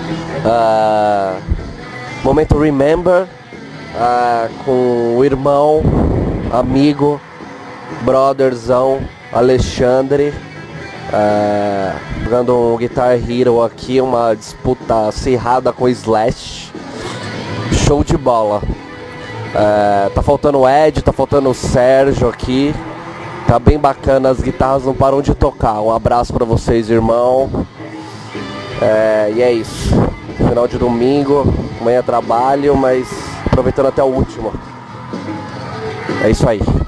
Momento Remember, com o irmão, amigo, brotherzão Alexandre, jogando um Guitar Hero aqui, uma disputa acirrada com Slash. Show de bola. Tá faltando o Ed, tá faltando o Sérgio aqui. Tá bem bacana, as guitarras não param de tocar. Um abraço pra vocês, irmão. E é isso. Final de domingo, amanhã trabalho, mas aproveitando até o último. É isso aí.